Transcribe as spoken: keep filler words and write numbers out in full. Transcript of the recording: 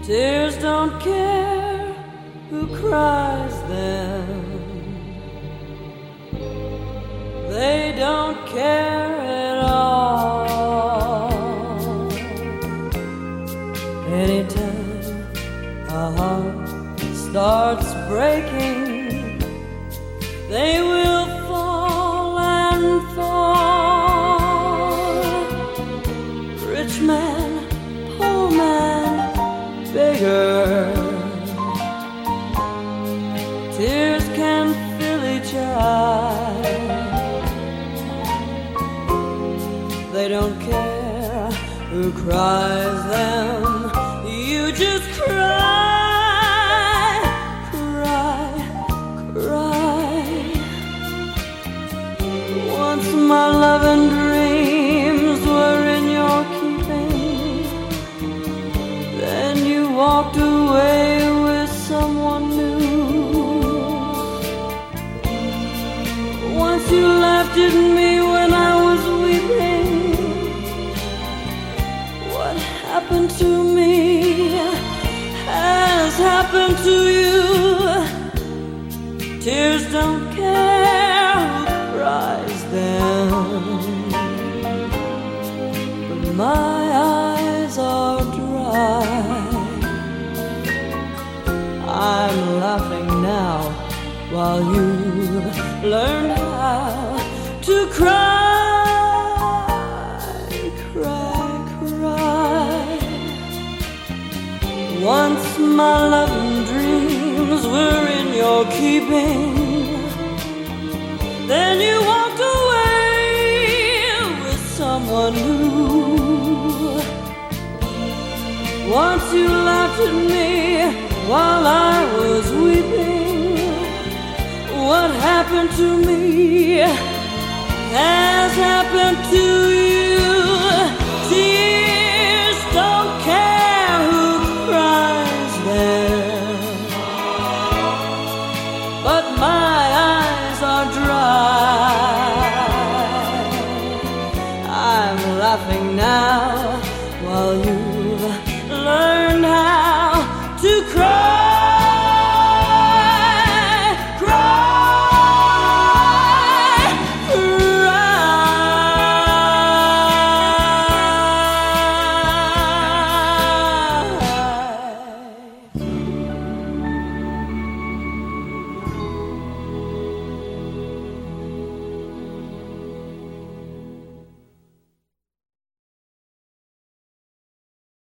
Tears don't care who cries them. They don't care at all. Anytime a heart starts breaking, they will fall and fall. Rich man, poor man, beggar, tears can fill each eye. They don't care who cries them. You just cry, cry, cry. Once my love and dreams were in your keeping, then you walked away with someone new. Once you laughed at me when I was weeping. What happened to me has happened to you. Tears don't care who cries them, but my eyes are dry. I'm laughing now while you learn how to cry, cry, cry. Once my love and dreams were in your keeping, then you walked away with someone new. Once you laughed at me while I was weeping. What happened to me has happened to you. Tears don't care who cries them, but my eyes are dry. I'm laughing now